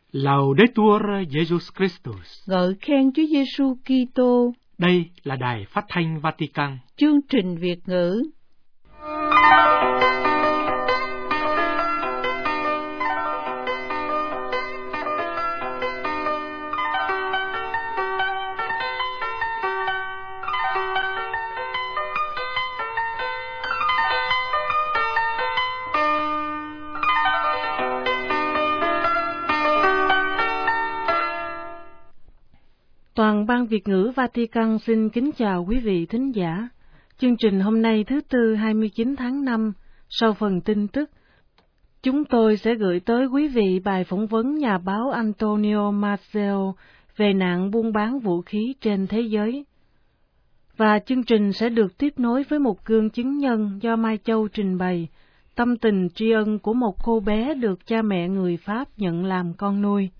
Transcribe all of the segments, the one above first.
Laudetur Jesus Christus. Ngợi khen Chúa Giêsu Kitô. Đây là Đài Phát thanh Vatican. Chương trình Việt ngữ. Toàn ban Việt ngữ Vatican xin kính chào quý vị thính giả. Chương trình hôm nay thứ Tư 29 tháng 5, sau phần tin tức, chúng tôi sẽ gửi tới quý vị bài phỏng vấn nhà báo Antonio Marcel về nạn buôn bán vũ khí trên thế giới. Và chương trình sẽ được tiếp nối với một gương chứng nhân do Mai Châu trình bày, tâm tình tri ân của một cô bé được cha mẹ người Pháp nhận làm con nuôi.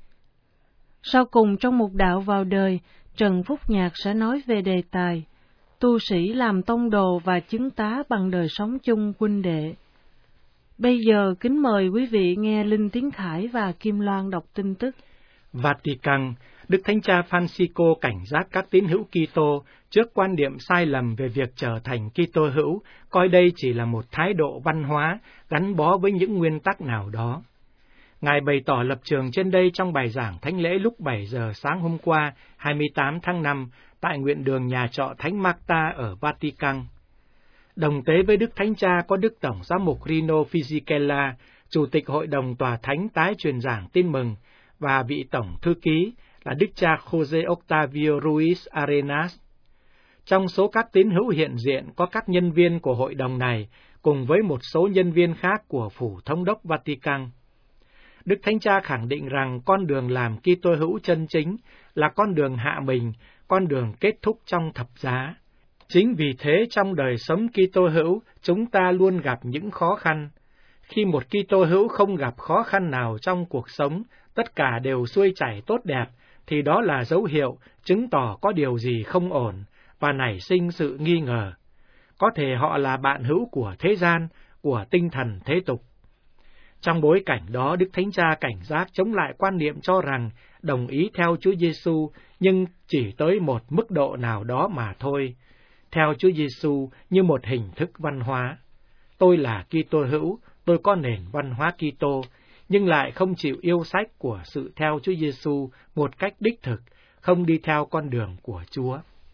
Sau cùng trong mục đạo vào đời, Trần Phúc Nhạc sẽ nói về đề tài tu sĩ làm tông đồ và chứng tá bằng đời sống chung huynh đệ. Bây giờ kính mời quý vị nghe Linh Tiến Khải và Kim Loan đọc tin tức. Vatican, Đức Thánh Cha Francisco cảnh giác các tín hữu Kitô trước quan điểm sai lầm về việc trở thành Kitô hữu, coi đây chỉ là một thái độ văn hóa gắn bó với những nguyên tắc nào đó. Ngài bày tỏ lập trường trên đây trong bài giảng thánh lễ lúc 7 giờ sáng hôm qua, 28 tháng 5, tại nguyện đường nhà trọ Thánh Marta ở Vatican. Đồng tế với Đức Thánh Cha có Đức Tổng giám mục Rino Fisichella, Chủ tịch Hội đồng Tòa Thánh tái truyền giảng tin mừng, và vị Tổng Thư ký là Đức cha Jose Octavio Ruiz Arenas. Trong số các tín hữu hiện diện có các nhân viên của hội đồng này, cùng với một số nhân viên khác của Phủ Thống đốc Vatican. Đức Thánh Cha khẳng định rằng con đường làm Kitô hữu chân chính là con đường hạ mình, con đường kết thúc trong thập giá. Chính vì thế trong đời sống Kitô hữu, chúng ta luôn gặp những khó khăn. Khi một Kitô hữu không gặp khó khăn nào trong cuộc sống, tất cả đều xuôi chảy tốt đẹp, thì đó là dấu hiệu chứng tỏ có điều gì không ổn và nảy sinh sự nghi ngờ. Có thể họ là bạn hữu của thế gian, của tinh thần thế tục. Trong bối cảnh đó, Đức Thánh Cha cảnh giác chống lại quan niệm cho rằng đồng ý theo Chúa Giêsu nhưng chỉ tới một mức độ nào đó mà thôi, theo Chúa Giêsu như một hình thức văn hóa. Tôi là Kitô hữu, tôi có nền văn hóa Kitô, nhưng lại không chịu yêu sách của sự theo Chúa Giêsu một cách đích thực, không đi theo con đường của Chúa.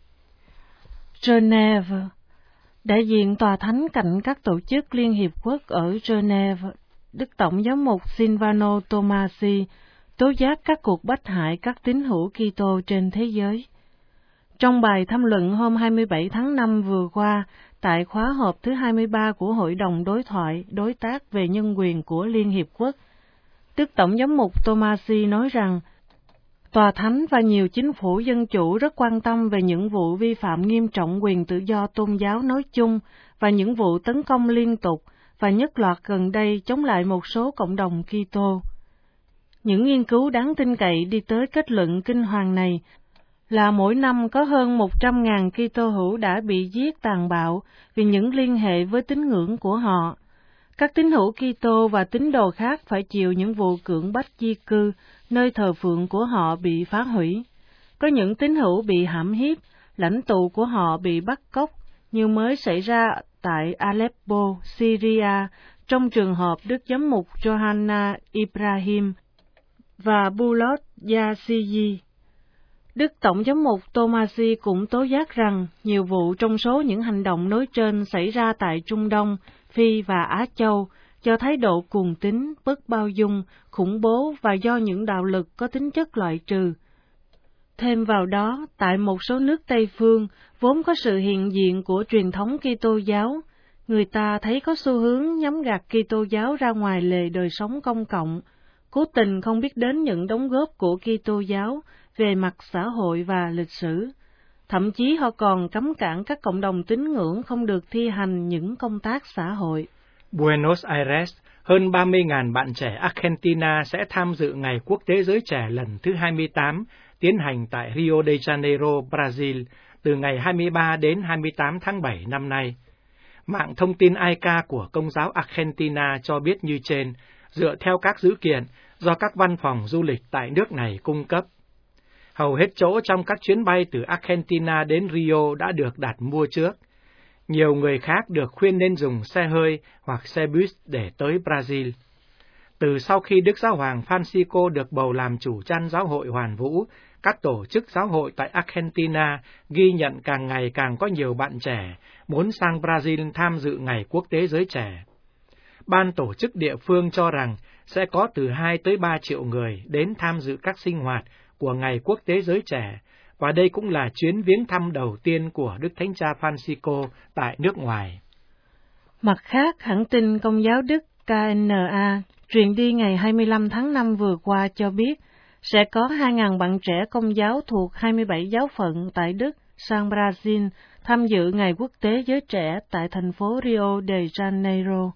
Geneva. Đại diện Tòa Thánh cạnh các tổ chức Liên Hiệp Quốc ở Geneva, Đức Tổng giám mục Silvano Tomasi tố giác các cuộc bách hại các tín hữu Kitô trên thế giới. Trong bài tham luận hôm 27 tháng 5 vừa qua, tại khóa họp thứ 23 của Hội đồng Đối thoại Đối tác về Nhân quyền của Liên Hiệp Quốc, Đức Tổng giám mục Tomasi nói rằng, Tòa Thánh và nhiều chính phủ dân chủ rất quan tâm về những vụ vi phạm nghiêm trọng quyền tự do tôn giáo nói chung và những vụ tấn công liên tục và nhất loạt gần đây chống lại một số cộng đồng Kitô. Những nghiên cứu đáng tin cậy đi tới kết luận kinh hoàng này là mỗi năm có hơn 100.000 Kitô hữu đã bị giết tàn bạo vì những liên hệ với tín ngưỡng của họ. Các tín hữu Kitô và tín đồ khác phải chịu những vụ cưỡng bách di cư, nơi thờ phượng của họ bị phá hủy. Có những tín hữu bị hãm hiếp, lãnh tụ của họ bị bắt cóc, như mới xảy ra tại Aleppo, Syria, trong trường hợp Đức Giám mục Johanna Ibrahim và Bulut Yazidi. Đức Tổng giám mục Tomasi cũng tố giác rằng nhiều vụ trong số những hành động nói trên xảy ra tại Trung Đông, Phi và Á Châu do thái độ cuồng tín, bất bao dung, khủng bố và do những đạo lực có tính chất loại trừ. Thêm vào đó, tại một số nước Tây phương, vốn có sự hiện diện của truyền thống Kitô giáo, người ta thấy có xu hướng nhắm gạt Kitô giáo ra ngoài lề đời sống công cộng, cố tình không biết đến những đóng góp của Kitô giáo về mặt xã hội và lịch sử. Thậm chí họ còn cấm cản các cộng đồng tín ngưỡng không được thi hành những công tác xã hội. Buenos Aires, hơn 30.000 bạn trẻ Argentina sẽ tham dự Ngày Quốc tế Giới Trẻ lần thứ 28, tiến hành tại Rio de Janeiro, Brazil, từ ngày 23 đến 28 tháng 7 năm nay. Mạng thông tin AICA của Công giáo Argentina cho biết như trên, dựa theo các dữ kiện, do các văn phòng du lịch tại nước này cung cấp. Hầu hết chỗ trong các chuyến bay từ Argentina đến Rio đã được đặt mua trước. Nhiều người khác được khuyên nên dùng xe hơi hoặc xe bus để tới Brazil. Từ sau khi Đức Giáo hoàng Francisco được bầu làm chủ chăn giáo hội hoàn vũ, các tổ chức giáo hội tại Argentina ghi nhận càng ngày càng có nhiều bạn trẻ muốn sang Brazil tham dự Ngày Quốc tế Giới Trẻ. Ban tổ chức địa phương cho rằng sẽ có từ 2 tới 3 triệu người đến tham dự các sinh hoạt của Ngày Quốc tế Giới Trẻ, và đây cũng là chuyến viếng thăm đầu tiên của Đức Thánh Cha Francisco tại nước ngoài. Mặt khác, hãng tin Công giáo Đức KNA truyền đi ngày 25 tháng 5 vừa qua cho biết sẽ có 2.000 bạn trẻ Công giáo thuộc 27 giáo phận tại Đức sang Brazil tham dự Ngày Quốc tế Giới Trẻ tại thành phố Rio de Janeiro.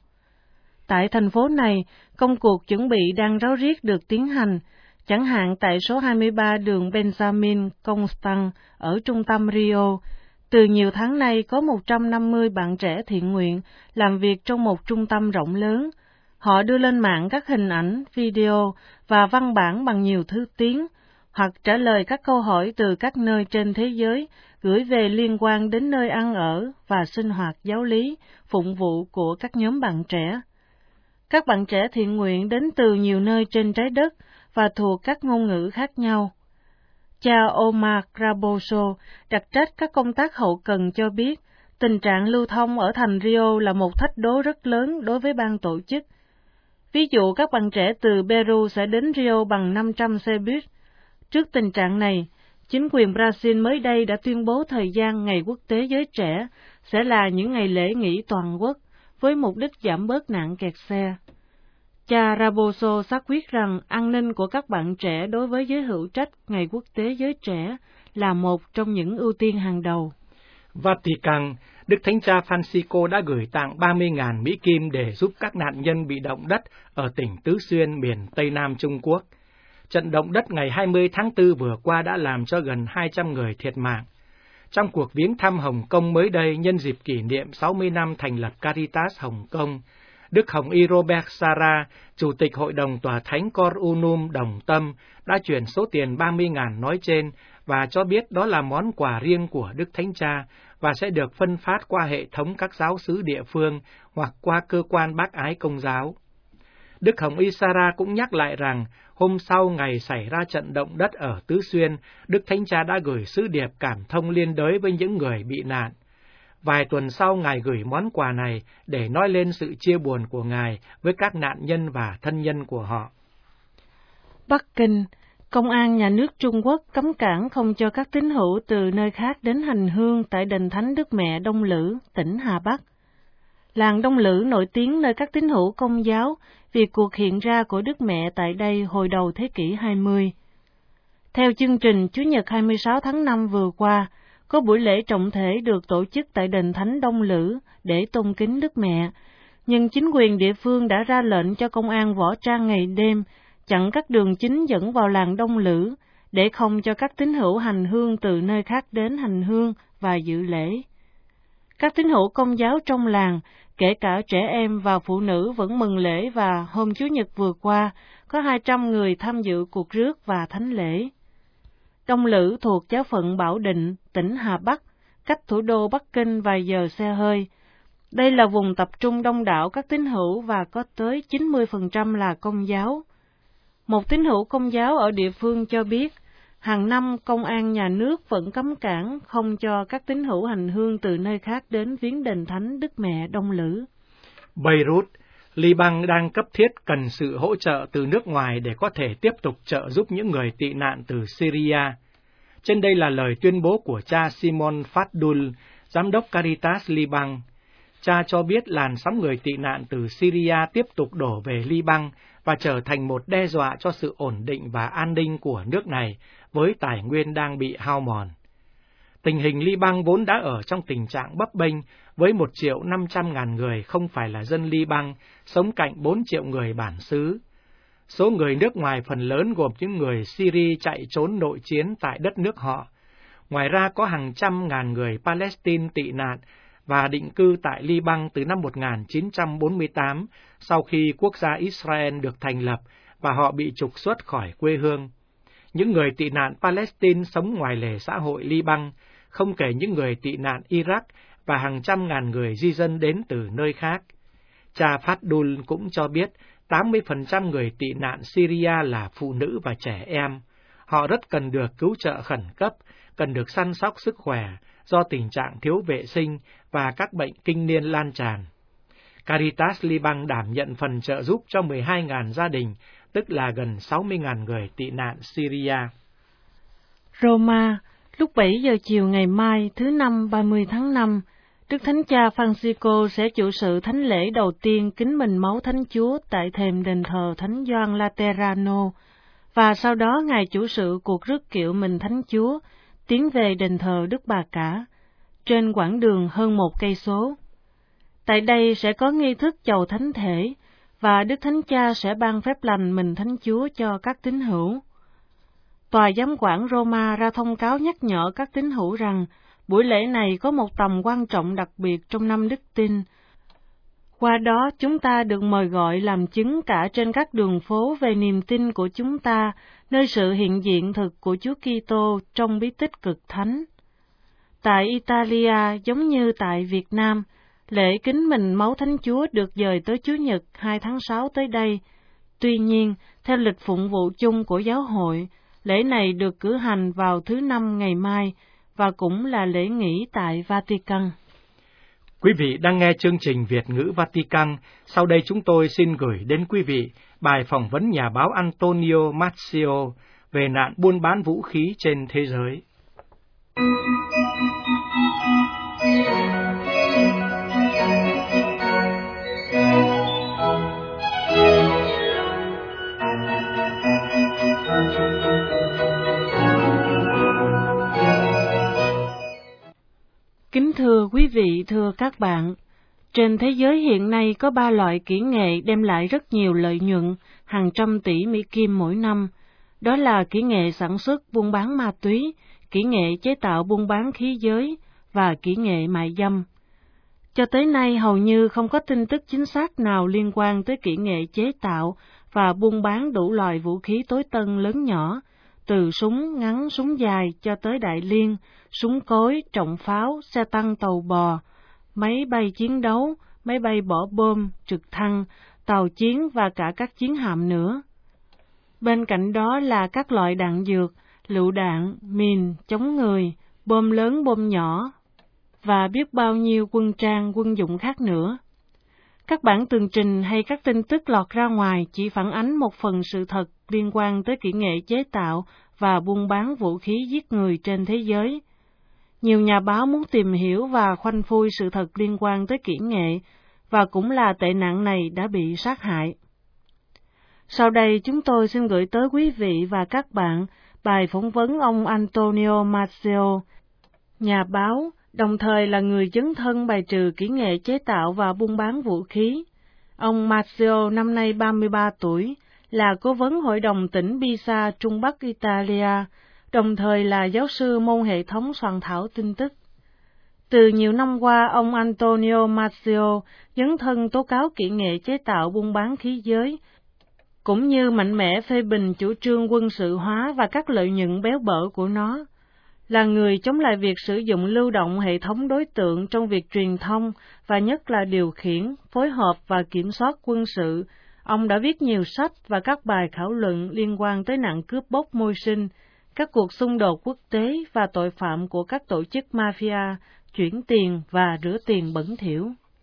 Tại thành phố này, công cuộc chuẩn bị đang ráo riết được tiến hành, chẳng hạn tại số 23 đường Benjamin Constant ở trung tâm Rio. Từ nhiều tháng nay có 150 bạn trẻ thiện nguyện làm việc trong một trung tâm rộng lớn. Họ đưa lên mạng các hình ảnh, video và văn bản bằng nhiều thứ tiếng, hoặc trả lời các câu hỏi từ các nơi trên thế giới gửi về liên quan đến nơi ăn ở và sinh hoạt giáo lý, phụng vụ của các nhóm bạn trẻ. Các bạn trẻ thiện nguyện đến từ nhiều nơi trên trái đất và thuộc các ngôn ngữ khác nhau. Cha Omar Raboso, đặc trách các công tác hậu cần cho biết, tình trạng lưu thông ở thành Rio là một thách đố rất lớn đối với ban tổ chức. Ví dụ, các bạn trẻ từ Peru sẽ đến Rio bằng 500 xe buýt. Trước tình trạng này, chính quyền Brazil mới đây đã tuyên bố thời gian Ngày Quốc tế Giới Trẻ sẽ là những ngày lễ nghỉ toàn quốc, với mục đích giảm bớt nạn kẹt xe. Cha Raboso xác quyết rằng an ninh của các bạn trẻ đối với giới hữu trách Ngày Quốc tế Giới Trẻ là một trong những ưu tiên hàng đầu. Vatican, Đức Thánh Cha Francisco đã gửi tặng 30.000 Mỹ Kim để giúp các nạn nhân bị động đất ở tỉnh Tứ Xuyên, miền Tây Nam Trung Quốc. Trận động đất ngày 20 tháng 4 vừa qua đã làm cho gần 200 người thiệt mạng. Trong cuộc viếng thăm Hồng Kông mới đây nhân dịp kỷ niệm 60 năm thành lập Caritas Hồng Kông, Đức Hồng Y Robert Sarah, Chủ tịch Hội đồng Tòa Thánh Cor Unum Đồng Tâm, đã chuyển số tiền 30.000 nói trên và cho biết đó là món quà riêng của Đức Thánh Cha và sẽ được phân phát qua hệ thống các giáo xứ địa phương hoặc qua cơ quan bác ái Công giáo. Đức Hồng Y Sarah cũng nhắc lại rằng, hôm sau ngày xảy ra trận động đất ở Tứ Xuyên, Đức Thánh Cha đã gửi sứ điệp cảm thông liên đới với những người bị nạn. Vài tuần sau, Ngài gửi món quà này để nói lên sự chia buồn của Ngài với các nạn nhân và thân nhân của họ. Bắc Kinh, Công an Nhà nước Trung Quốc cấm cản không cho các tín hữu từ nơi khác đến hành hương tại đền Thánh Đức Mẹ Đông Lữ, tỉnh Hà Bắc. Làng Đông Lữ nổi tiếng nơi các tín hữu Công giáo vì cuộc hiện ra của Đức Mẹ tại đây hồi đầu thế kỷ 20. Theo chương trình, Chủ nhật 26 tháng 5 vừa qua, có buổi lễ trọng thể được tổ chức tại đền Thánh Đông Lữ để tôn kính Đức Mẹ, nhưng chính quyền địa phương đã ra lệnh cho công an võ trang ngày đêm chặn các đường chính dẫn vào làng Đông Lữ để không cho các tín hữu hành hương từ nơi khác đến hành hương và dự lễ. Các tín hữu Công giáo trong làng, kể cả trẻ em và phụ nữ vẫn mừng lễ, và hôm Chủ nhật vừa qua có 200 người tham dự cuộc rước và thánh lễ. Đông Lữ thuộc giáo phận Bảo Định, tỉnh Hà Bắc, cách thủ đô Bắc Kinh vài giờ xe hơi. Đây là vùng tập trung đông đảo các tín hữu và có tới 90% là Công giáo. Một tín hữu Công giáo ở địa phương cho biết, hàng năm công an nhà nước vẫn cấm cản không cho các tín hữu hành hương từ nơi khác đến viếng đền Thánh Đức Mẹ Đông Lữ. Beirut, Liban đang cấp thiết cần sự hỗ trợ từ nước ngoài để có thể tiếp tục trợ giúp những người tị nạn từ Syria. Trên đây là lời tuyên bố của cha Simon Fadul, giám đốc Caritas Liban. Cha cho biết làn sóng người tị nạn từ Syria tiếp tục đổ về Liban và trở thành một đe dọa cho sự ổn định và an ninh của nước này, với tài nguyên đang bị hao mòn. Tình hình Liban vốn đã ở trong tình trạng bấp bênh, với 1.500.000 người không phải là dân Liban, sống cạnh 4 triệu người bản xứ. Số người nước ngoài phần lớn gồm những người Syria chạy trốn nội chiến tại đất nước họ. Ngoài ra có hàng trăm ngàn người Palestine tị nạn và định cư tại Liban từ năm 1948, sau khi quốc gia Israel được thành lập và họ bị trục xuất khỏi quê hương. Những người tị nạn Palestine sống ngoài lề xã hội Liban, không kể những người tị nạn Iraq và hàng trăm ngàn người di dân đến từ nơi khác. Cha Fadul cũng cho biết 80% người tị nạn Syria là phụ nữ và trẻ em. Họ rất cần được cứu trợ khẩn cấp, cần được săn sóc sức khỏe do tình trạng thiếu vệ sinh và các bệnh kinh niên lan tràn. Caritas Liban đảm nhận phần trợ giúp cho 12.000 gia đình, tức là gần 60.000 người tị nạn Syria. Roma, lúc 7 giờ chiều ngày mai, thứ Năm 30 tháng 5, Đức Thánh Cha Francisco sẽ chủ sự thánh lễ đầu tiên kính mình máu Thánh Chúa tại thềm đền thờ Thánh Gioan Laterano, và sau đó Ngài chủ sự cuộc rước kiệu mình Thánh Chúa tiến về đền thờ Đức Bà Cả, trên quãng đường hơn 1 cây số. Tại đây sẽ có nghi thức chầu thánh thể, và Đức Thánh Cha sẽ ban phép lành mình Thánh Chúa cho các tín hữu. Tòa giám quản Roma ra thông cáo nhắc nhở các tín hữu rằng buổi lễ này có một tầm quan trọng đặc biệt trong năm đức tin. Qua đó chúng ta được mời gọi làm chứng cả trên các đường phố về niềm tin của chúng ta, nơi sự hiện diện thực của Chúa Kitô trong bí tích cực thánh. Tại Italia, giống như tại Việt Nam, lễ kính mình máu Thánh Chúa được dời tới Chủ nhật 2 tháng 6 tới đây. Tuy nhiên, theo lịch phụng vụ chung của giáo hội, lễ này được cử hành vào thứ Năm ngày mai, và cũng là lễ nghỉ tại Vatican. Quý vị đang nghe chương trình Việt ngữ Vatican. Sau đây chúng tôi xin gửi đến quý vị bài phỏng vấn nhà báo Antonio Mazzio về nạn buôn bán vũ khí trên thế giới. Kính thưa quý vị, thưa các bạn, trên thế giới hiện nay có 3 loại kỹ nghệ đem lại rất nhiều lợi nhuận, hàng trăm tỷ Mỹ Kim mỗi năm. Đó là kỹ nghệ sản xuất buôn bán ma túy, kỹ nghệ chế tạo buôn bán khí giới và kỹ nghệ mại dâm. Cho tới nay hầu như không có tin tức chính xác nào liên quan tới kỹ nghệ chế tạo và buôn bán đủ loại vũ khí tối tân lớn nhỏ, từ súng ngắn, súng dài cho tới đại liên, súng cối, trọng pháo, xe tăng tàu bò, máy bay chiến đấu, máy bay bỏ bom, trực thăng, tàu chiến và cả các chiến hạm nữa. Bên cạnh đó là các loại đạn dược, lựu đạn, mìn, chống người, bom lớn bom nhỏ, và biết bao nhiêu quân trang, quân dụng khác nữa. Các bản tường trình hay các tin tức lọt ra ngoài chỉ phản ánh một phần sự thật liên quan tới kỹ nghệ chế tạo và buôn bán vũ khí giết người trên thế giới. Nhiều nhà báo muốn tìm hiểu và khoanh phui sự thật liên quan tới kỹ nghệ, và cũng là tệ nạn này đã bị sát hại. Sau đây chúng tôi xin gửi tới quý vị và các bạn bài phỏng vấn ông Antonio Mazzio, nhà báo, đồng thời là người dấn thân bài trừ kỹ nghệ chế tạo và buôn bán vũ khí. Ông Mazzio năm nay 33 tuổi, là cố vấn hội đồng tỉnh Pisa, Trung Bắc Italia, đồng thời là giáo sư môn hệ thống soạn thảo tin tức. Từ nhiều năm qua, ông Antonio Mazzio dấn thân tố cáo kỹ nghệ chế tạo buôn bán khí giới, cũng như mạnh mẽ phê bình chủ trương quân sự hóa và các lợi nhuận béo bở của nó. Là người chống lại việc sử dụng lưu động hệ thống đối tượng trong việc truyền thông và nhất là điều khiển, phối hợp và kiểm soát quân sự, ông đã viết nhiều sách và các bài thảo luận liên quan tới nạn cướp bóc môi sinh, các cuộc xung đột quốc tế và tội phạm của các tổ chức mafia, chuyển tiền và rửa tiền bẩn thỉu.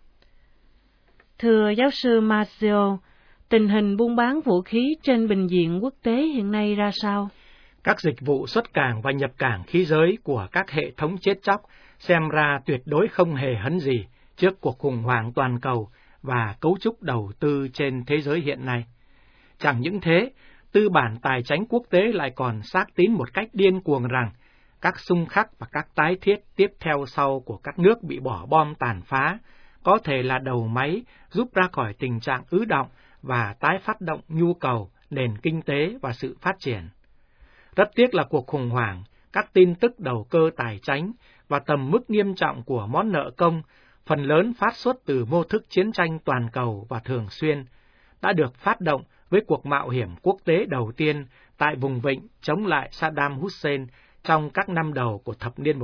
Thưa giáo sư Mazzio, tình hình buôn bán vũ khí trên bình diện quốc tế hiện nay ra sao? Các dịch vụ xuất cảng và nhập cảng khí giới của các hệ thống chết chóc xem ra tuyệt đối không hề hấn gì trước cuộc khủng hoảng toàn cầu và cấu trúc đầu tư trên thế giới hiện nay. Chẳng những thế, tư bản tài chánh quốc tế lại còn xác tín một cách điên cuồng rằng các xung khắc và các tái thiết tiếp theo sau của các nước bị bỏ bom tàn phá có thể là đầu máy giúp ra khỏi tình trạng ứ động và tái phát động nhu cầu, nền kinh tế và sự phát triển. Rất tiếc là cuộc khủng hoảng, các tin tức đầu cơ tài chánh và tầm mức nghiêm trọng của món nợ công, phần lớn phát xuất từ mô thức chiến tranh toàn cầu và thường xuyên, đã được phát động với cuộc mạo hiểm quốc tế đầu tiên tại vùng vịnh chống lại Saddam Hussein trong các năm đầu của thập niên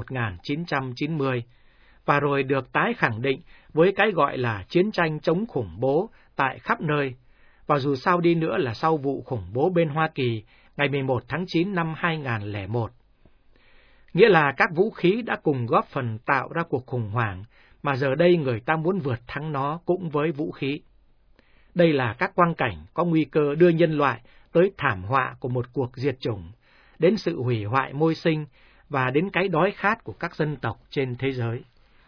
1990, và rồi được tái khẳng định với cái gọi là chiến tranh chống khủng bố tại khắp nơi, và dù sao đi nữa là sau vụ khủng bố bên Hoa Kỳ ngày 11 tháng 9 năm 2001. Nghĩa là các vũ khí đã cùng góp phần tạo ra cuộc khủng hoảng, mà giờ đây người ta muốn vượt thắng nó cũng với vũ khí. Đây là các quang cảnh có nguy cơ đưa nhân loại tới thảm họa của một cuộc diệt chủng, đến sự hủy hoại môi sinh và đến cái đói khát của các dân tộc trên thế giới.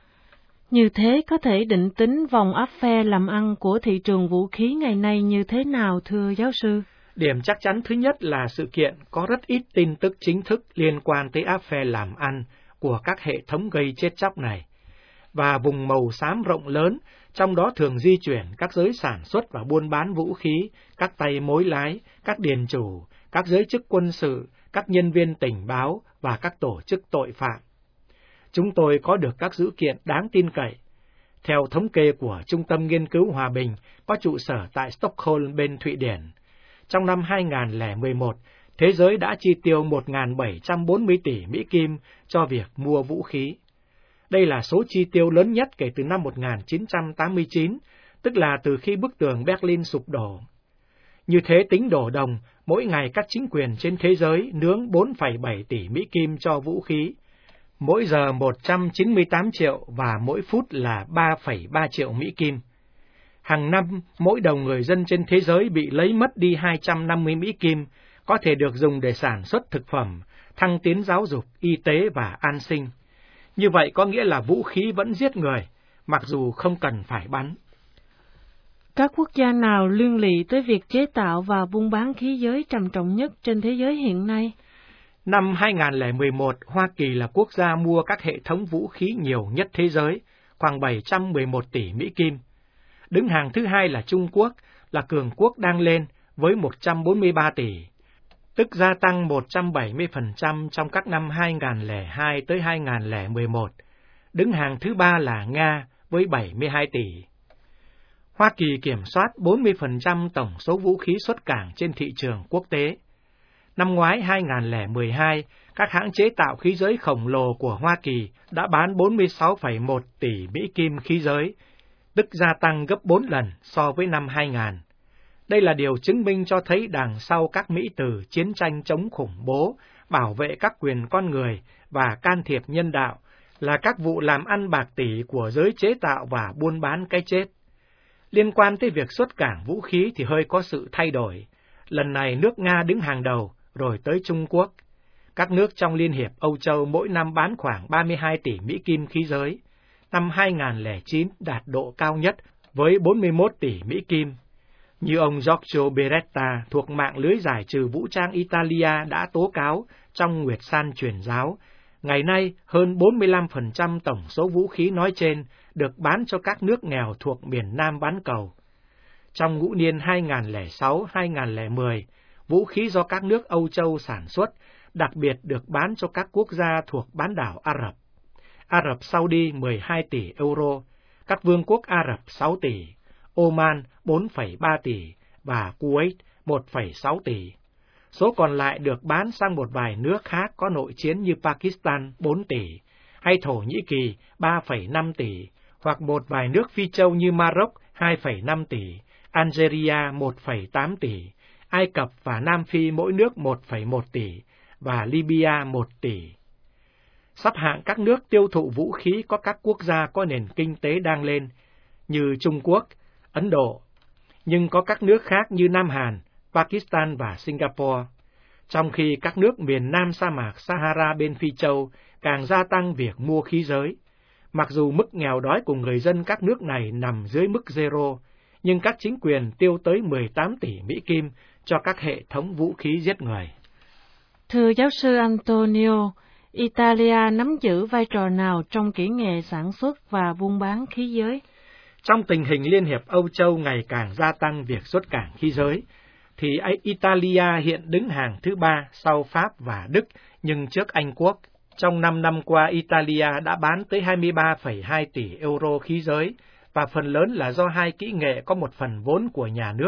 Như thế có thể định tính vòng áp phe làm ăn của thị trường vũ khí ngày nay như thế nào, thưa giáo sư? Điểm chắc chắn thứ nhất là sự kiện có rất ít tin tức chính thức liên quan tới áp phe làm ăn của các hệ thống gây chết chóc này, và vùng màu xám rộng lớn, trong đó thường di chuyển các giới sản xuất và buôn bán vũ khí, các tay mối lái, các điền chủ, các giới chức quân sự, các nhân viên tình báo và các tổ chức tội phạm. Chúng tôi có được các dữ kiện đáng tin cậy. Theo thống kê của Trung tâm Nghiên cứu Hòa bình có trụ sở tại Stockholm bên Thụy Điển, trong năm 2011, thế giới đã chi tiêu 1.740 tỷ Mỹ Kim cho việc mua vũ khí. Đây là số chi tiêu lớn nhất kể từ năm 1989, tức là từ khi bức tường Berlin sụp đổ. Như thế tính đổ đồng, mỗi ngày các chính quyền trên thế giới nướng 4,7 tỷ Mỹ Kim cho vũ khí, mỗi giờ 198 triệu và mỗi phút là 3,3 triệu Mỹ Kim. Hàng năm, mỗi đầu người dân trên thế giới bị lấy mất đi 250 Mỹ Kim, có thể được dùng để sản xuất thực phẩm, thăng tiến giáo dục, y tế và an sinh. Như vậy có nghĩa là vũ khí vẫn giết người, mặc dù không cần phải bắn. Các quốc gia nào liên lụy tới việc chế tạo và buôn bán khí giới trầm trọng nhất trên thế giới hiện nay? Năm 2011, Hoa Kỳ là quốc gia mua các hệ thống vũ khí nhiều nhất thế giới, khoảng 711 tỷ Mỹ Kim. Đứng hàng thứ hai là Trung Quốc, là cường quốc đang lên với 143 tỷ, tức gia tăng 170% trong các năm 2002 tới 2011. Đứng hàng thứ ba là Nga với 72 tỷ. Hoa Kỳ kiểm soát 40% tổng số vũ khí xuất cảng trên thị trường quốc tế. Năm ngoái 2012, các hãng chế tạo khí giới khổng lồ của Hoa Kỳ đã bán 46,1 tỷ Mỹ Kim khí giới, tức gia tăng gấp 4 lần so với năm 2000. Đây là điều chứng minh cho thấy đằng sau các mỹ từ chiến tranh chống khủng bố, bảo vệ các quyền con người và can thiệp nhân đạo là các vụ làm ăn bạc tỷ của giới chế tạo và buôn bán cái chết. Liên quan tới việc xuất cảng vũ khí thì hơi có sự thay đổi. Lần này nước Nga đứng hàng đầu, rồi tới Trung Quốc. Các nước trong Liên hiệp Âu Châu mỗi năm bán khoảng 32 tỷ Mỹ Kim khí giới. Năm 2009 đạt độ cao nhất với 41 tỷ Mỹ Kim. Như ông Giorgio Beretta thuộc mạng lưới giải trừ vũ trang Italia đã tố cáo trong Nguyệt San truyền giáo, ngày nay hơn 45% tổng số vũ khí nói trên được bán cho các nước nghèo thuộc miền Nam bán cầu. Trong ngũ niên 2006-2010, vũ khí do các nước Âu Châu sản xuất đặc biệt được bán cho các quốc gia thuộc bán đảo Ả Rập. Ả Rập Saudi 12 tỷ euro, các vương quốc Ả Rập 6 tỷ, Oman 4,3 tỷ và Kuwait 1,6 tỷ. Số còn lại được bán sang một vài nước khác có nội chiến như Pakistan 4 tỷ, hay Thổ Nhĩ Kỳ 3,5 tỷ, hoặc một vài nước Phi Châu như Maroc 2,5 tỷ, Algeria 1,8 tỷ, Ai Cập và Nam Phi mỗi nước 1,1 tỷ, và Libya 1 tỷ. Sắp hạng các nước tiêu thụ vũ khí có các quốc gia có nền kinh tế đang lên, như Trung Quốc, Ấn Độ, nhưng có các nước khác như Nam Hàn, Pakistan và Singapore, trong khi các nước miền Nam sa mạc Sahara bên Phi Châu càng gia tăng việc mua khí giới. Mặc dù mức nghèo đói của người dân các nước này nằm dưới mức zero, nhưng các chính quyền tiêu tới 18 tỷ Mỹ Kim cho các hệ thống vũ khí giết người. Thưa giáo sư Antonio, Italia nắm giữ vai trò nào trong kỹ nghệ sản xuất và buôn bán khí giới? Trong tình hình Liên hiệp Âu Châu ngày càng gia tăng việc xuất cảng khí giới, thì Italia hiện đứng hàng thứ ba sau Pháp và Đức, nhưng trước Anh Quốc. Trong 5 năm qua, Italia đã bán tới 23,2 tỷ euro khí giới, và phần lớn là do hai kỹ nghệ có một phần vốn của nhà nước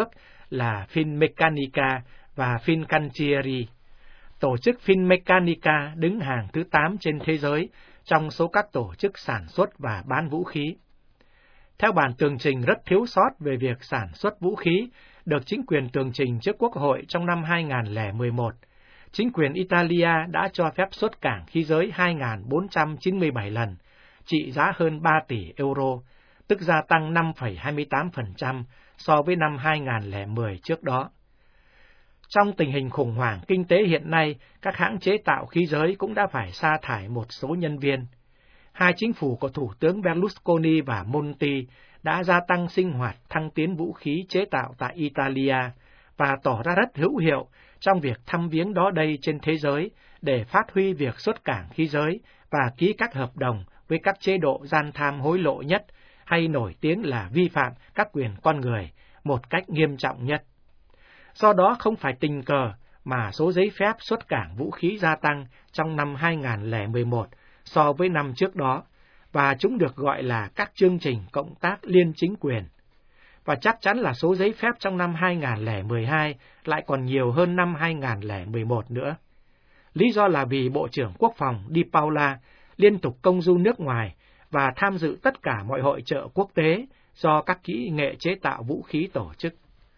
là Finmeccanica và Fincantieri. Tổ chức Finmeccanica đứng hàng thứ 8 trên thế giới trong số các tổ chức sản xuất và bán vũ khí. Theo bản tường trình rất thiếu sót về việc sản xuất vũ khí, được chính quyền tường trình trước Quốc hội trong năm 2011, chính quyền Italia đã cho phép xuất cảng khí giới 2.497 lần, trị giá hơn 3 tỷ euro, tức gia tăng 5,28% so với năm 2010 trước đó. Trong tình hình khủng hoảng kinh tế hiện nay, các hãng chế tạo khí giới cũng đã phải sa thải một số nhân viên. Hai chính phủ của Thủ tướng Berlusconi và Monti đã gia tăng sinh hoạt thăng tiến vũ khí chế tạo tại Italia và tỏ ra rất hữu hiệu trong việc thăm viếng đó đây trên thế giới để phát huy việc xuất cảng khí giới và ký các hợp đồng với các chế độ gian tham hối lộ nhất hay nổi tiếng là vi phạm các quyền con người một cách nghiêm trọng nhất. Do đó không phải tình cờ mà số giấy phép xuất cảng vũ khí gia tăng trong năm 2011 so với năm trước đó, và chúng được gọi là các chương trình cộng tác liên chính quyền. Và chắc chắn là số giấy phép trong năm 2012 lại còn nhiều hơn năm 2011 nữa. Lý do là vì Bộ trưởng Quốc phòng Di Paola liên tục công du nước ngoài và tham dự tất cả mọi hội chợ quốc tế do các kỹ nghệ chế tạo vũ khí tổ chức.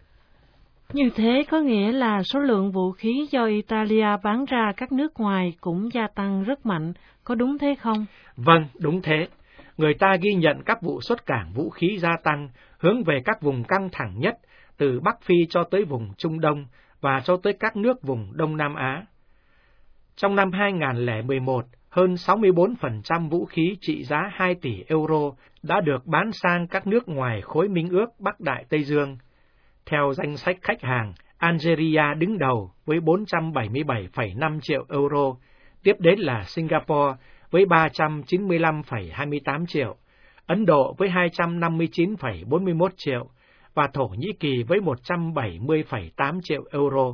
Như thế có nghĩa là số lượng vũ khí do Italia bán ra các nước ngoài cũng gia tăng rất mạnh, có đúng thế không? Vâng, đúng thế. Người ta ghi nhận các vụ xuất cảng vũ khí gia tăng hướng về các vùng căng thẳng nhất, từ Bắc Phi cho tới vùng Trung Đông và cho tới các nước vùng Đông Nam Á. Trong năm 2011, hơn 64% vũ khí trị giá 2 tỷ euro đã được bán sang các nước ngoài khối Minh ước Bắc Đại Tây Dương. Theo danh sách khách hàng, Algeria đứng đầu với 477,5 triệu euro, tiếp đến là Singapore với 395,28 triệu, Ấn Độ với 259,41 triệu và Thổ Nhĩ Kỳ với 170,8 triệu euro.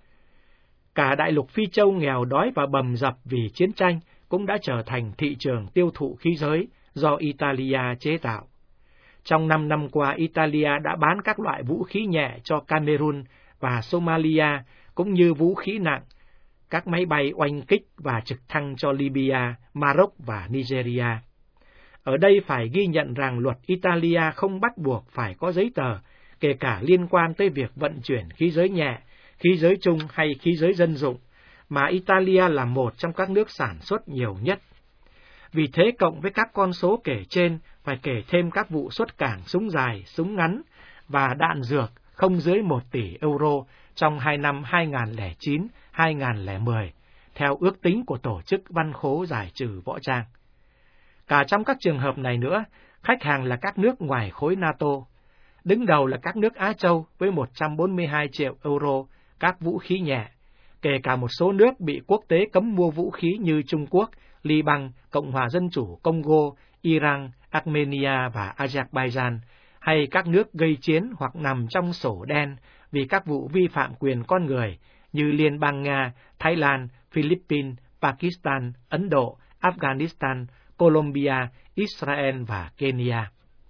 Cả đại lục Phi Châu nghèo đói và bầm dập vì chiến tranh cũng đã trở thành thị trường tiêu thụ khí giới do Italia chế tạo. Trong 5 năm qua, Italia đã bán các loại vũ khí nhẹ cho Cameroon và Somalia, cũng như vũ khí nặng, các máy bay oanh kích và trực thăng cho Libya, Maroc và Nigeria. Ở đây phải ghi nhận rằng luật Italia không bắt buộc phải có giấy tờ, kể cả liên quan tới việc vận chuyển khí giới nhẹ, khí giới chung hay khí giới dân dụng, mà Italia là một trong các nước sản xuất nhiều nhất. Vì thế, cộng với các con số kể trên, phải kể thêm các vụ xuất cảng súng dài, súng ngắn và đạn dược không dưới 1 tỷ euro trong 2 năm 2009-2010, theo ước tính của Tổ chức Văn khố Giải trừ Võ trang. Cả trong các trường hợp này nữa, khách hàng là các nước ngoài khối NATO. Đứng đầu là các nước Á Châu với 142 triệu euro các vũ khí nhẹ, kể cả một số nước bị quốc tế cấm mua vũ khí như Trung Quốc, Liban, Cộng hòa Dân chủ Congo, Iran, Armenia và Azerbaijan, hay các nước gây chiến hoặc nằm trong sổ đen vì các vụ vi phạm quyền con người như Liên bang Nga, Thái Lan, Philippines, Pakistan, Ấn Độ, Afghanistan, Colombia, Israel và Kenya.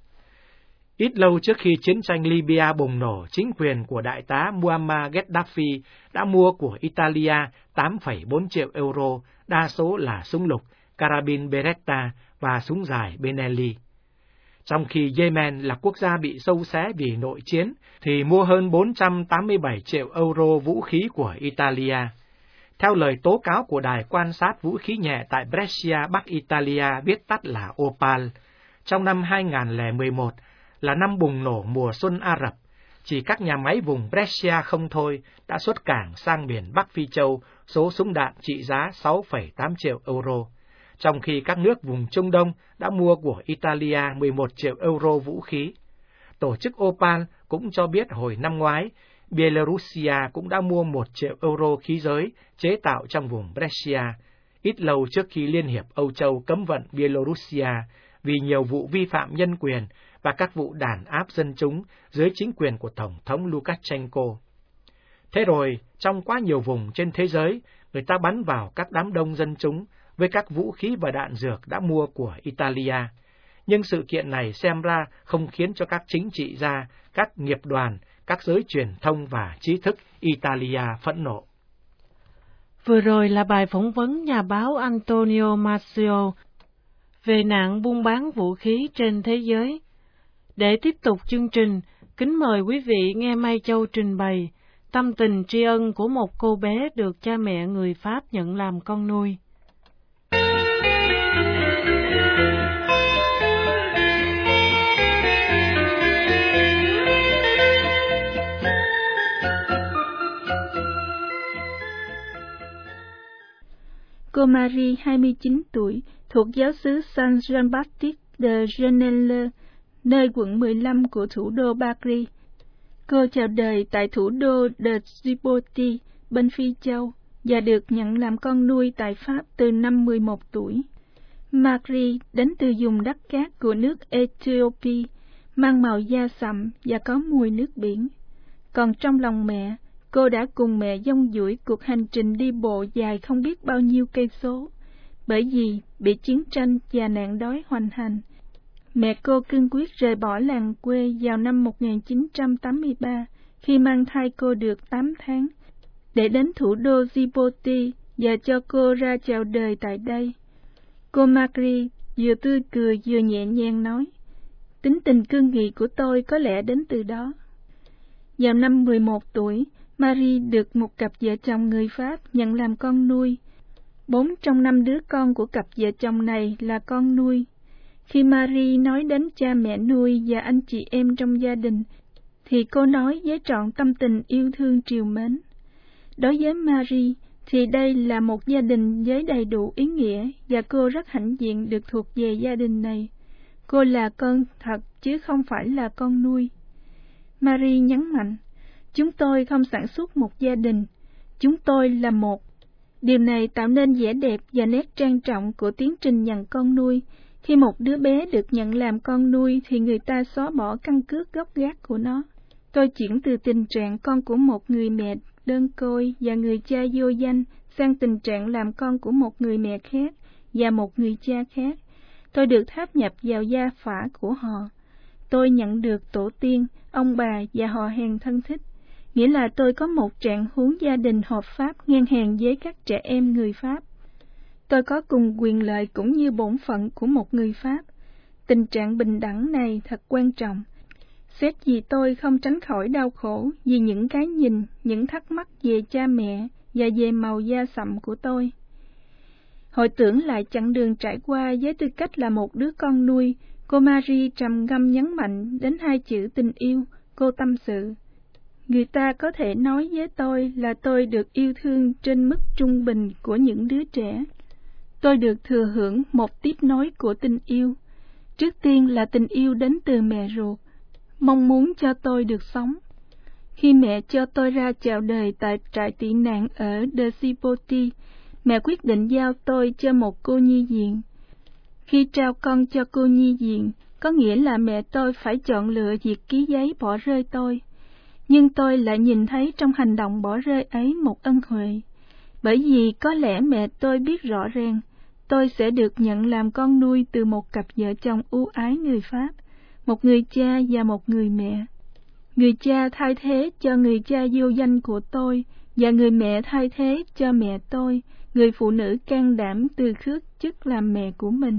Ít lâu trước khi chiến tranh Libya bùng nổ, chính quyền của đại tá Muammar Gaddafi đã mua của Italia 8,4 triệu euro, đa số là súng lục, carabin Beretta và súng dài Benelli. Trong khi Yemen là quốc gia bị xâu xé vì nội chiến, thì mua hơn 487 triệu euro vũ khí của Italia. Theo lời tố cáo của đài quan sát vũ khí nhẹ tại Brescia, Bắc Italia, viết tắt là Opal, trong năm 2011 là năm bùng nổ mùa xuân Ả Rập, chỉ các nhà máy vùng Brescia không thôi đã xuất cảng sang miền Bắc Phi Châu số súng đạn trị giá 6,8 triệu euro, trong khi các nước vùng Trung Đông đã mua của Italia 11 triệu euro vũ khí. Tổ chức Opal cũng cho biết hồi năm ngoái, Belarusia cũng đã mua 1 triệu euro khí giới chế tạo trong vùng Brescia, ít lâu trước khi Liên hiệp Âu Châu cấm vận Belarusia vì nhiều vụ vi phạm nhân quyền và các vụ đàn áp dân chúng dưới chính quyền của Tổng thống Lukashenko. Thế rồi, trong quá nhiều vùng trên thế giới, người ta bắn vào các đám đông dân chúng với các vũ khí và đạn dược đã mua của Italia. Nhưng sự kiện này xem ra không khiến cho các chính trị gia, các nghiệp đoàn, các giới truyền thông và trí thức Italia phẫn nộ. Vừa rồi là bài phỏng vấn nhà báo Antonio Macio về nạn buôn bán vũ khí trên thế giới. Để tiếp tục chương trình, kính mời quý vị nghe Mai Châu trình bày tâm tình tri ân của một cô bé được cha mẹ người Pháp nhận làm con nuôi. Cô Marie, 29 tuổi, thuộc giáo xứ San Jean-Baptiste de Genelle, nơi quận 15 của thủ đô Paris. Cô chào đời tại thủ đô de Djibouti, bên Phi Châu, và được nhận làm con nuôi tại Pháp từ năm 11 tuổi. Marie đến từ vùng đất cát của nước Ethiopia, mang màu da sậm và có mùi nước biển. Còn trong lòng mẹ, cô đã cùng mẹ dông dũi cuộc hành trình đi bộ dài không biết bao nhiêu cây số, bởi vì bị chiến tranh và nạn đói hoành hành. Mẹ cô cương quyết rời bỏ làng quê vào năm 1983, khi mang thai cô được 8 tháng, để đến thủ đô Djibouti và cho cô ra chào đời tại đây. Cô Marie vừa tươi cười vừa nhẹ nhàng nói, tính tình cương nghị của tôi có lẽ đến từ đó. Vào năm 11 tuổi, Marie được một cặp vợ chồng người Pháp nhận làm con nuôi. 4 trong 5 đứa con của cặp vợ chồng này là con nuôi. Khi Marie nói đến cha mẹ nuôi và anh chị em trong gia đình, thì cô nói với trọn tâm tình yêu thương trìu mến. Đối với Marie, thì đây là một gia đình với đầy đủ ý nghĩa, và cô rất hãnh diện được thuộc về gia đình này. Cô là con thật chứ không phải là con nuôi. Marie nhấn mạnh, chúng tôi không sản xuất một gia đình, chúng tôi là một. Điều này tạo nên vẻ đẹp và nét trang trọng của tiến trình nhận con nuôi. Khi một đứa bé được nhận làm con nuôi thì người ta xóa bỏ căn cước gốc gác của nó. Tôi chuyển từ tình trạng con của một người mẹ đơn côi và người cha vô danh sang tình trạng làm con của một người mẹ khác và một người cha khác. Tôi được tháp nhập vào gia phả của họ. Tôi nhận được tổ tiên, ông bà và họ hàng thân thích, nghĩa là tôi có một trạng huống gia đình hợp pháp ngang hàng với các trẻ em người Pháp. Tôi có cùng quyền lợi cũng như bổn phận của một người Pháp. Tình trạng bình đẳng này thật quan trọng. Xét vì tôi không tránh khỏi đau khổ vì những cái nhìn, những thắc mắc về cha mẹ và về màu da sậm của tôi. Hồi tưởng lại chặng đường trải qua với tư cách là một đứa con nuôi, cô Marie trầm ngâm nhấn mạnh đến hai chữ tình yêu. Cô tâm sự, người ta có thể nói với tôi là tôi được yêu thương trên mức trung bình của những đứa trẻ. Tôi được thừa hưởng một tiếp nối của tình yêu. Trước tiên là tình yêu đến từ mẹ ruột, mong muốn cho tôi được sống. Khi mẹ cho tôi ra chào đời tại trại tị nạn ở De Djibouti, mẹ quyết định giao tôi cho một cô nhi viện. Khi trao con cho cô nhi viện, có nghĩa là mẹ tôi phải chọn lựa việc ký giấy bỏ rơi tôi. Nhưng tôi lại nhìn thấy trong hành động bỏ rơi ấy một ân huệ, bởi vì có lẽ mẹ tôi biết rõ ràng tôi sẽ được nhận làm con nuôi từ một cặp vợ chồng ưu ái người Pháp, một người cha và một người mẹ. Người cha thay thế cho người cha vô danh của tôi, và người mẹ thay thế cho mẹ tôi, người phụ nữ can đảm từ khước chức làm mẹ của mình.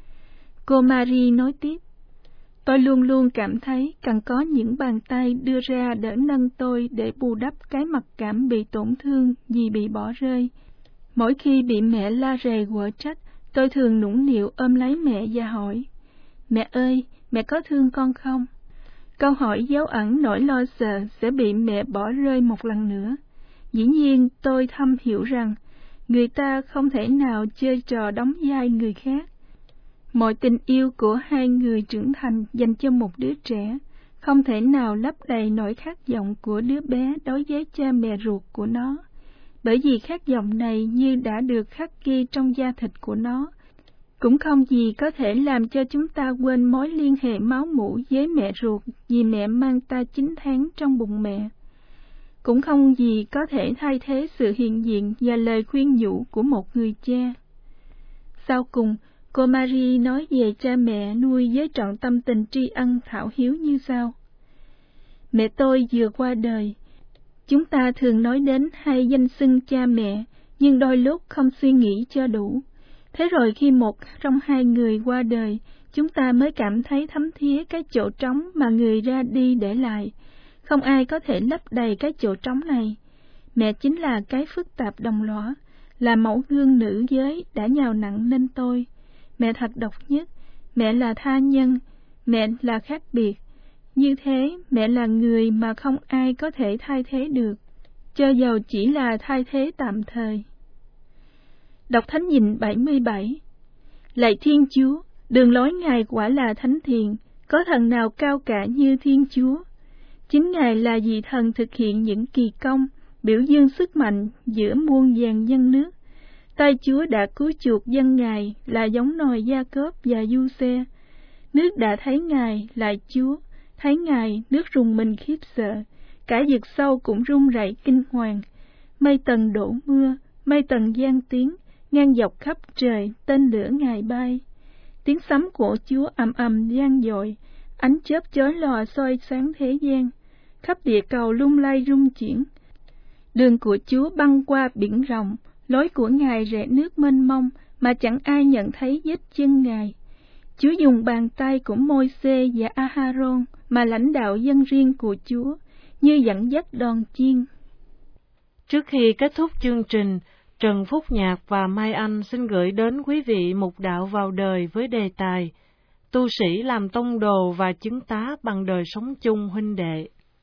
Cô Marie nói tiếp, tôi luôn luôn cảm thấy cần có những bàn tay đưa ra đỡ nâng tôi để bù đắp cái mặc cảm bị tổn thương vì bị bỏ rơi. Mỗi khi bị mẹ la rầy quở trách, tôi thường nũng nịu ôm lấy mẹ và hỏi, mẹ ơi, mẹ có thương con không? Câu hỏi giấu ẩn nỗi lo sợ sẽ bị mẹ bỏ rơi một lần nữa. Dĩ nhiên tôi thâm hiểu rằng người ta không thể nào chơi trò đóng vai người khác. Mọi tình yêu của hai người trưởng thành dành cho một đứa trẻ không thể nào lấp đầy nỗi khát vọng của đứa bé đối với cha mẹ ruột của nó, bởi vì khát vọng này như đã được khắc ghi trong da thịt của nó. Cũng không gì có thể làm cho chúng ta quên mối liên hệ máu mủ với mẹ ruột vì mẹ mang ta 9 tháng trong bụng mẹ. Cũng không gì có thể thay thế sự hiện diện và lời khuyên nhủ của một người cha. Sau cùng, cô Marie nói về cha mẹ nuôi với trọn tâm tình tri ân thảo hiếu như sau. Mẹ tôi vừa qua đời. Chúng ta thường nói đến hai danh xưng cha mẹ, nhưng đôi lúc không suy nghĩ cho đủ. Thế rồi khi một trong hai người qua đời, chúng ta mới cảm thấy thấm thía cái chỗ trống mà người ra đi để lại. Không ai có thể lấp đầy cái chỗ trống này. Mẹ chính là cái phức tạp đồng lõa, là mẫu gương nữ giới đã nhào nặng lên tôi. Mẹ thật độc nhất, mẹ là tha nhân, mẹ là khác biệt. Như thế, mẹ là người mà không ai có thể thay thế được, cho dầu chỉ là thay thế tạm thời. Đọc Thánh Nhịn 77. Lạy Thiên Chúa, đường lối Ngài quả là thánh thiện, có thần nào cao cả như Thiên Chúa. Chính Ngài là vị thần thực hiện những kỳ công, biểu dương sức mạnh giữa muôn vàn dân nước. Tay Chúa đã cứu chuộc dân Ngài là giống nòi Gia-cốp và Du-xe. Nước đã thấy Ngài, lại Chúa, thấy Ngài, nước rùng mình khiếp sợ, cả vực sâu cũng rung rẩy kinh hoàng. Mây tầng đổ mưa, mây tầng giăng tiếng, ngang dọc khắp trời, tên lửa Ngài bay. Tiếng sấm của Chúa ầm ầm vang dội, ánh chớp chói lòa soi sáng thế gian, khắp địa cầu lung lay rung chuyển. Đường của Chúa băng qua biển rộng, lối của Ngài rẽ nước mênh mông, mà chẳng ai nhận thấy vết chân Ngài. Chúa dùng bàn tay của Môi-se và A-ha-rôn mà lãnh đạo dân riêng của Chúa, như dẫn dắt đoàn chiên. Trước khi kết thúc chương trình, Trần Phúc Nhạc và Mai Anh xin gửi đến quý vị mục đạo vào đời với đề tài Tu sĩ làm tông đồ và chứng tá bằng đời sống chung huynh đệ.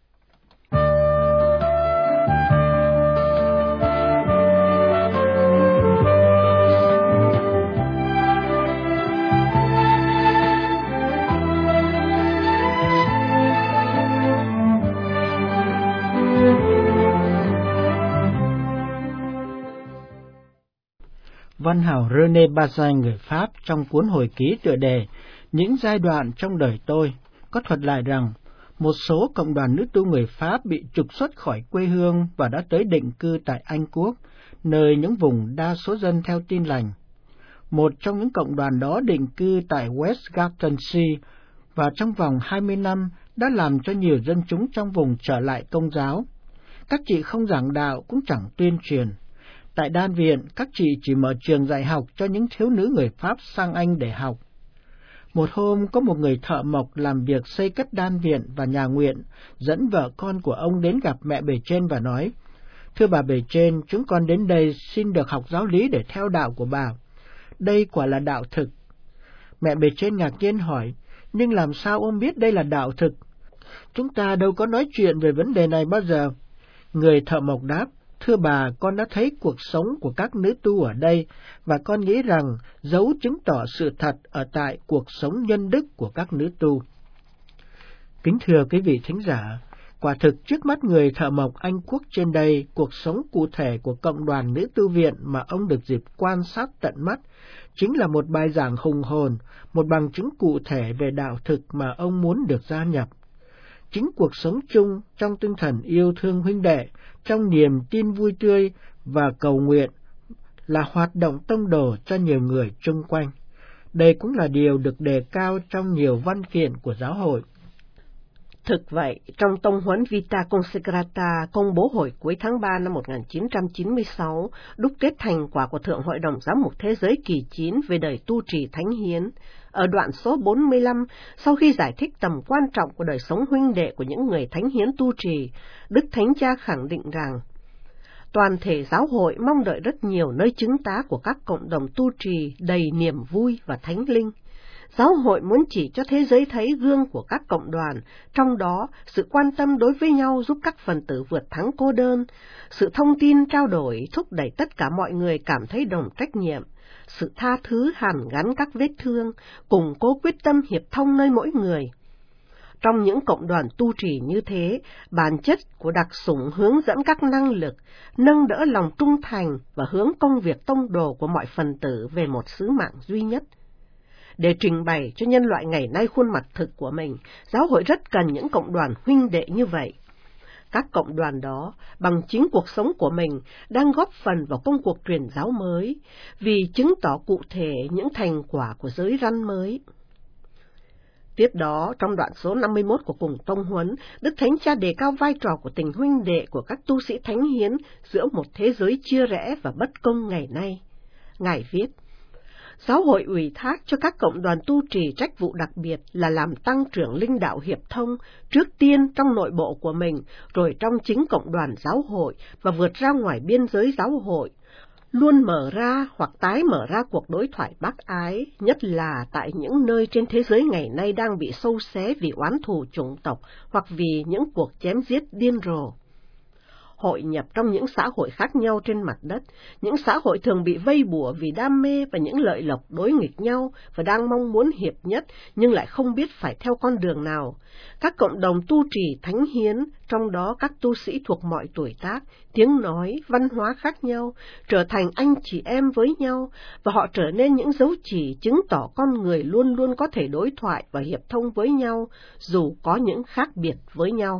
Văn hào René Bazin người Pháp trong cuốn hồi ký tựa đề Những giai đoạn trong đời tôi có thuật lại rằng một số cộng đoàn nữ tu người Pháp bị trục xuất khỏi quê hương và đã tới định cư tại Anh Quốc, nơi những vùng đa số dân theo Tin lành. Một trong những cộng đoàn đó định cư tại West Gartensea và trong vòng 20 năm đã làm cho nhiều dân chúng trong vùng trở lại Công giáo. Các chị không giảng đạo cũng chẳng tuyên truyền. Tại đan viện, các chị chỉ mở trường dạy học cho những thiếu nữ người Pháp sang Anh để học. Một hôm, có một người thợ mộc làm việc xây cất đan viện và nhà nguyện, dẫn vợ con của ông đến gặp mẹ bề trên và nói, thưa bà bề trên, chúng con đến đây xin được học giáo lý để theo đạo của bà. Đây quả là đạo thực. Mẹ bề trên ngạc nhiên hỏi, nhưng làm sao ông biết đây là đạo thực? Chúng ta đâu có nói chuyện về vấn đề này bao giờ. Người thợ mộc đáp, thưa bà, con đã thấy cuộc sống của các nữ tu ở đây, và con nghĩ rằng dấu chứng tỏ sự thật ở tại cuộc sống nhân đức của các nữ tu. Kính thưa quý vị thính giả, quả thực trước mắt người thợ mộc Anh Quốc trên đây, cuộc sống cụ thể của cộng đoàn nữ tu viện mà ông được dịp quan sát tận mắt, chính là một bài giảng hùng hồn, một bằng chứng cụ thể về đạo thực mà ông muốn được gia nhập. Chính cuộc sống chung trong tinh thần yêu thương huynh đệ, trong niềm tin vui tươi và cầu nguyện là hoạt động tông đồ cho nhiều người chung quanh. Đây cũng là điều được đề cao trong nhiều văn kiện của giáo hội. Thực vậy, trong tông huấn Vita Consecrata công bố hồi cuối tháng 3 năm 1996, đúc kết thành quả của Thượng Hội đồng Giám mục Thế giới kỳ 9 về đời tu trì thánh hiến. Ở đoạn số 45, sau khi giải thích tầm quan trọng của đời sống huynh đệ của những người thánh hiến tu trì, Đức Thánh Cha khẳng định rằng, toàn thể giáo hội mong đợi rất nhiều nơi chứng tá của các cộng đồng tu trì đầy niềm vui và thánh linh. Giáo hội muốn chỉ cho thế giới thấy gương của các cộng đoàn, trong đó sự quan tâm đối với nhau giúp các phần tử vượt thắng cô đơn, sự thông tin trao đổi thúc đẩy tất cả mọi người cảm thấy đồng trách nhiệm, sự tha thứ hàn gắn các vết thương, củng cố quyết tâm hiệp thông nơi mỗi người. Trong những cộng đoàn tu trì như thế, bản chất của đặc sủng hướng dẫn các năng lực, nâng đỡ lòng trung thành và hướng công việc tông đồ của mọi phần tử về một sứ mạng duy nhất. Để trình bày cho nhân loại ngày nay khuôn mặt thực của mình, giáo hội rất cần những cộng đoàn huynh đệ như vậy. Các cộng đoàn đó, bằng chính cuộc sống của mình, đang góp phần vào công cuộc truyền giáo mới, vì chứng tỏ cụ thể những thành quả của giới răn mới. Tiếp đó, trong đoạn số 51 của cùng tông huấn, Đức Thánh Cha đề cao vai trò của tình huynh đệ của các tu sĩ thánh hiến giữa một thế giới chia rẽ và bất công ngày nay. Ngài viết, Giáo hội ủy thác cho các cộng đoàn tu trì trách vụ đặc biệt là làm tăng trưởng linh đạo hiệp thông, trước tiên trong nội bộ của mình, rồi trong chính cộng đoàn giáo hội và vượt ra ngoài biên giới giáo hội, luôn mở ra hoặc tái mở ra cuộc đối thoại bác ái, nhất là tại những nơi trên thế giới ngày nay đang bị xâu xé vì oán thù chủng tộc hoặc vì những cuộc chém giết điên rồ. Hội nhập trong những xã hội khác nhau trên mặt đất, những xã hội thường bị vây bủa vì đam mê và những lợi lộc đối nghịch nhau và đang mong muốn hiệp nhất nhưng lại không biết phải theo con đường nào. Các cộng đồng tu trì thánh hiến, trong đó các tu sĩ thuộc mọi tuổi tác, tiếng nói, văn hóa khác nhau, trở thành anh chị em với nhau, và họ trở nên những dấu chỉ chứng tỏ con người luôn luôn có thể đối thoại và hiệp thông với nhau, dù có những khác biệt với nhau.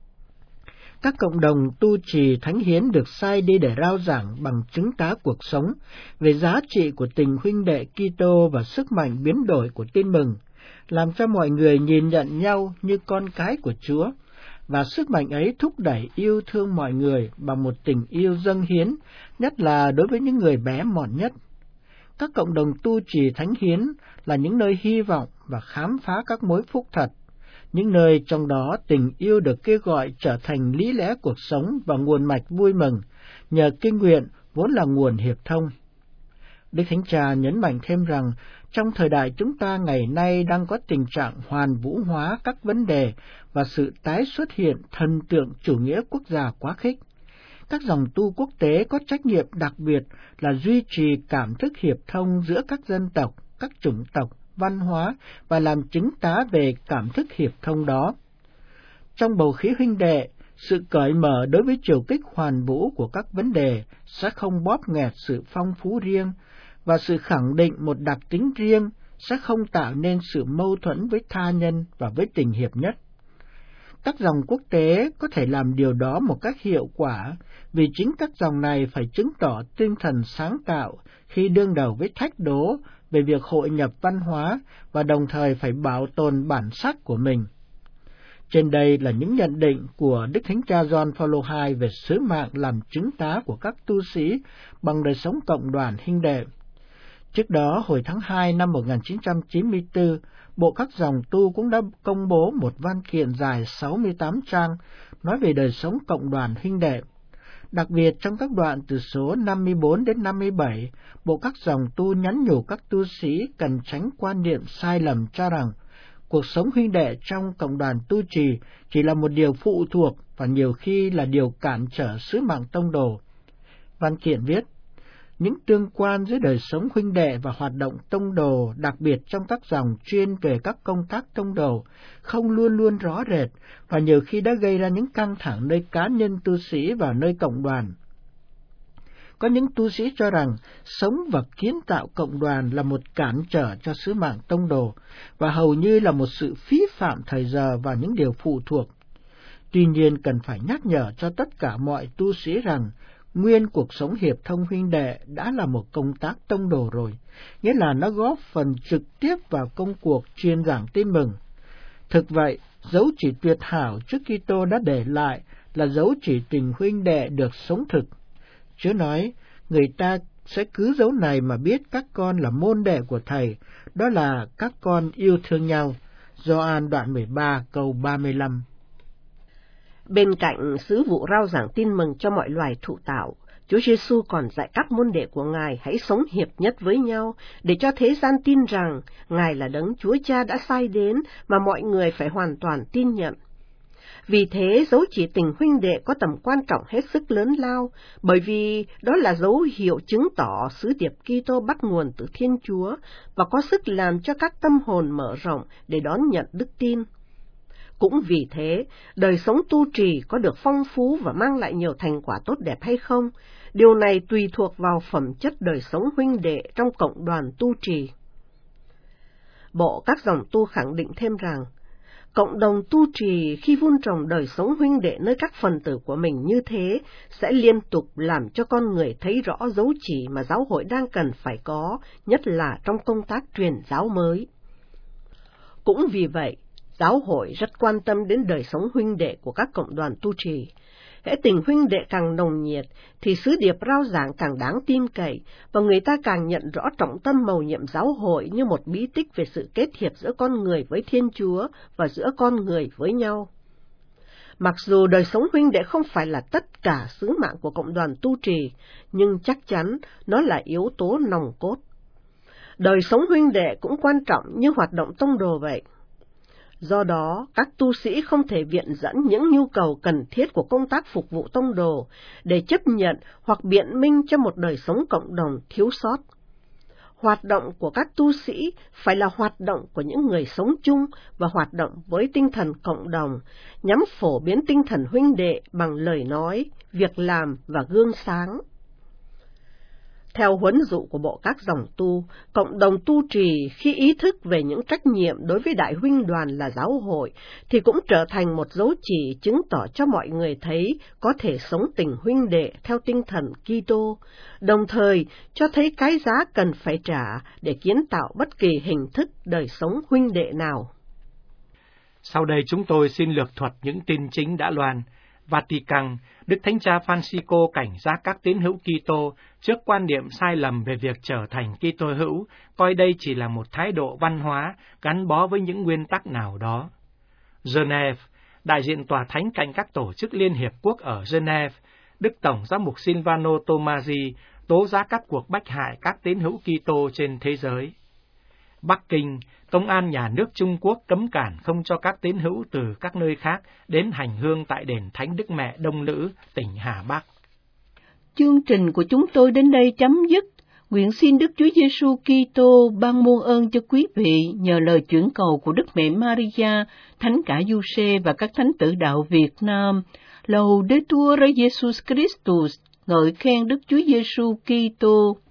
Các cộng đồng tu trì thánh hiến được sai đi để rao giảng bằng chứng tá cuộc sống về giá trị của tình huynh đệ Kitô và sức mạnh biến đổi của tin mừng, làm cho mọi người nhìn nhận nhau như con cái của Chúa, và sức mạnh ấy thúc đẩy yêu thương mọi người bằng một tình yêu dâng hiến, nhất là đối với những người bé mọn nhất. Các cộng đồng tu trì thánh hiến là những nơi hy vọng và khám phá các mối phúc thật, những nơi trong đó tình yêu được kêu gọi trở thành lý lẽ cuộc sống và nguồn mạch vui mừng, nhờ kinh nguyện vốn là nguồn hiệp thông. Đức Thánh Cha nhấn mạnh thêm rằng, trong thời đại chúng ta ngày nay đang có tình trạng hoàn vũ hóa các vấn đề và sự tái xuất hiện thần tượng chủ nghĩa quốc gia quá khích. Các dòng tu quốc tế có trách nhiệm đặc biệt là duy trì cảm thức hiệp thông giữa các dân tộc, các chủng tộc, văn hóa và làm chứng tá về cảm thức hiệp thông đó. Trong bầu khí huynh đệ, sự cởi mở đối với chiều kích hoàn vũ của các vấn đề sẽ không bóp nghẹt sự phong phú riêng, và sự khẳng định một đặc tính riêng sẽ không tạo nên sự mâu thuẫn với tha nhân và với tình hiệp nhất. Các dòng quốc tế có thể làm điều đó một cách hiệu quả, vì chính các dòng này phải chứng tỏ tinh thần sáng tạo khi đương đầu với thách đố về việc hội nhập văn hóa và đồng thời phải bảo tồn bản sắc của mình. Trên đây là những nhận định của Đức Thánh Cha Gioan Phaolô II về sứ mạng làm chứng tá của các tu sĩ bằng đời sống cộng đoàn huynh đệ. Trước đó, hồi tháng 2 năm 1994, Bộ các dòng tu cũng đã công bố một văn kiện dài 68 trang nói về đời sống cộng đoàn huynh đệ. Đặc biệt trong các đoạn từ số 54 đến 57, Bộ các dòng tu nhắn nhủ các tu sĩ cần tránh quan niệm sai lầm cho rằng cuộc sống huynh đệ trong cộng đoàn tu trì chỉ là một điều phụ thuộc và nhiều khi là điều cản trở sứ mạng tông đồ. Văn kiện viết, những tương quan giữa đời sống huynh đệ và hoạt động tông đồ, đặc biệt trong các dòng chuyên về các công tác tông đồ, không luôn luôn rõ rệt và nhiều khi đã gây ra những căng thẳng nơi cá nhân tu sĩ và nơi cộng đoàn. Có những tu sĩ cho rằng sống và kiến tạo cộng đoàn là một cản trở cho sứ mạng tông đồ và hầu như là một sự phí phạm thời giờ vào những điều phụ thuộc. Tuy nhiên cần phải nhắc nhở cho tất cả mọi tu sĩ rằng nguyên cuộc sống hiệp thông huynh đệ đã là một công tác tông đồ rồi, nghĩa là nó góp phần trực tiếp vào công cuộc truyền giảng tin mừng. Thực vậy, dấu chỉ tuyệt hảo trước Kitô đã để lại là dấu chỉ tình huynh đệ được sống thực. Chúa nói, người ta sẽ cứ dấu này mà biết các con là môn đệ của Thầy, đó là các con yêu thương nhau. Gioan đoạn 13 câu 35. Bên cạnh sứ vụ rao giảng tin mừng cho mọi loài thụ tạo, Chúa Giêsu còn dạy các môn đệ của Ngài hãy sống hiệp nhất với nhau, để cho thế gian tin rằng Ngài là Đấng Chúa Cha đã sai đến mà mọi người phải hoàn toàn tin nhận. Vì thế, dấu chỉ tình huynh đệ có tầm quan trọng hết sức lớn lao, bởi vì đó là dấu hiệu chứng tỏ sứ điệp Kitô bắt nguồn từ Thiên Chúa và có sức làm cho các tâm hồn mở rộng để đón nhận đức tin. Cũng vì thế, đời sống tu trì có được phong phú và mang lại nhiều thành quả tốt đẹp hay không, điều này tùy thuộc vào phẩm chất đời sống huynh đệ trong cộng đoàn tu trì. Bộ các dòng tu khẳng định thêm rằng, cộng đồng tu trì khi vun trồng đời sống huynh đệ nơi các phần tử của mình như thế sẽ liên tục làm cho con người thấy rõ dấu chỉ mà giáo hội đang cần phải có, nhất là trong công tác truyền giáo mới. Cũng vì vậy, giáo hội rất quan tâm đến đời sống huynh đệ của các cộng đoàn tu trì. Hễ tình huynh đệ càng nồng nhiệt, thì sứ điệp rao giảng càng đáng tin cậy, và người ta càng nhận rõ trọng tâm mầu nhiệm giáo hội như một bí tích về sự kết hiệp giữa con người với Thiên Chúa và giữa con người với nhau. Mặc dù đời sống huynh đệ không phải là tất cả sứ mạng của cộng đoàn tu trì, nhưng chắc chắn nó là yếu tố nòng cốt. Đời sống huynh đệ cũng quan trọng như hoạt động tông đồ vậy. Do đó, các tu sĩ không thể viện dẫn những nhu cầu cần thiết của công tác phục vụ tông đồ để chấp nhận hoặc biện minh cho một đời sống cộng đồng thiếu sót. Hoạt động của các tu sĩ phải là hoạt động của những người sống chung và hoạt động với tinh thần cộng đồng, nhằm phổ biến tinh thần huynh đệ bằng lời nói, việc làm và gương sáng. Theo huấn dụ của bộ các dòng tu, cộng đồng tu trì khi ý thức về những trách nhiệm đối với đại huynh đoàn là giáo hội, thì cũng trở thành một dấu chỉ chứng tỏ cho mọi người thấy có thể sống tình huynh đệ theo tinh thần Kitô, đồng thời cho thấy cái giá cần phải trả để kiến tạo bất kỳ hình thức đời sống huynh đệ nào. Sau đây chúng tôi xin lược thuật những tin chính đã loan. Vatican, Đức Thánh Cha Francisco cảnh giác các tín hữu Kitô trước quan điểm sai lầm về việc trở thành Kitô hữu, coi đây chỉ là một thái độ văn hóa gắn bó với những nguyên tắc nào đó. Geneva, đại diện tòa thánh cạnh các tổ chức Liên Hiệp Quốc ở Geneva, Đức Tổng giám mục Silvano Tomasi tố giác các cuộc bách hại các tín hữu Kitô trên thế giới. Bắc Kinh, Công an nhà nước Trung Quốc cấm cản không cho các tín hữu từ các nơi khác đến hành hương tại đền Thánh Đức Mẹ Đông Lữ, tỉnh Hà Bắc. Chương trình của chúng tôi đến đây chấm dứt. Nguyện xin Đức Chúa Giêsu Kitô ban muôn ơn cho quý vị nhờ lời chuyển cầu của Đức Mẹ Maria, Thánh cả Giuse và các thánh tử đạo Việt Nam. Laudetur Jesus Christus, ngợi khen Đức Chúa Giêsu Kitô.